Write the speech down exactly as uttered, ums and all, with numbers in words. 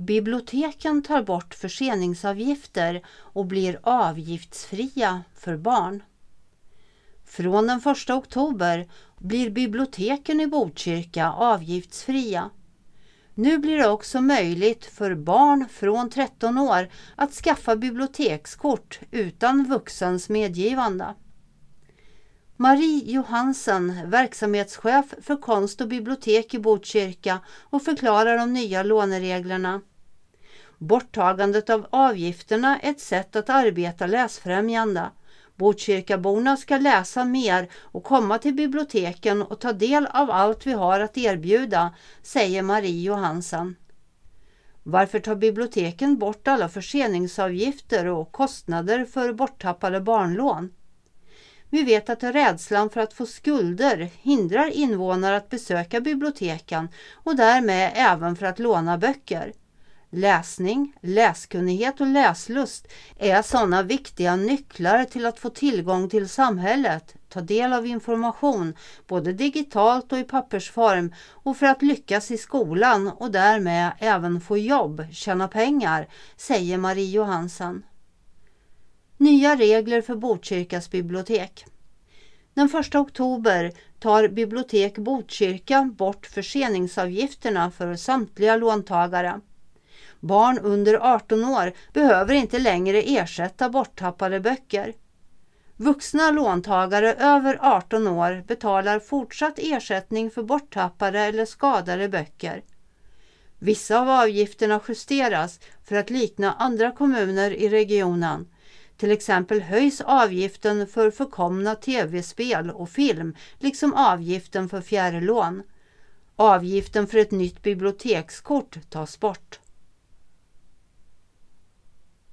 Biblioteken tar bort förseningsavgifter och blir avgiftsfria för barn. Från den första oktober blir biblioteken i Botkyrka avgiftsfria. Nu blir det också möjligt för barn från tretton år att skaffa bibliotekskort utan vuxens medgivande. Marie Johansen, verksamhetschef för konst och bibliotek i Botkyrka, och förklarar de nya lånereglerna. Borttagandet av avgifterna är ett sätt att arbeta läsfrämjande. Botkyrkaborna ska läsa mer och komma till biblioteken och ta del av allt vi har att erbjuda, säger Marie Johansen. Varför tar biblioteken bort alla förseningsavgifter och kostnader för borttappade barnlån? Vi vet att rädslan för att få skulder hindrar invånare att besöka biblioteken och därmed även för att låna böcker. Läsning, läskunnighet och läslust är sådana viktiga nycklar till att få tillgång till samhället, ta del av information både digitalt och i pappersform, och för att lyckas i skolan och därmed även få jobb, tjäna pengar, säger Marie Johansen. Nya regler för Botkyrkas bibliotek. Den första oktober tar Bibliotek Botkyrka bort förseningsavgifterna för samtliga låntagare. Barn under arton år behöver inte längre ersätta borttappade böcker. Vuxna låntagare över arton år betalar fortsatt ersättning för borttappade eller skadade böcker. Vissa av avgifterna justeras för att likna andra kommuner i regionen. Till exempel höjs avgiften för förkomna tv-spel och film, liksom avgiften för fjärrlån. Avgiften för ett nytt bibliotekskort tas bort.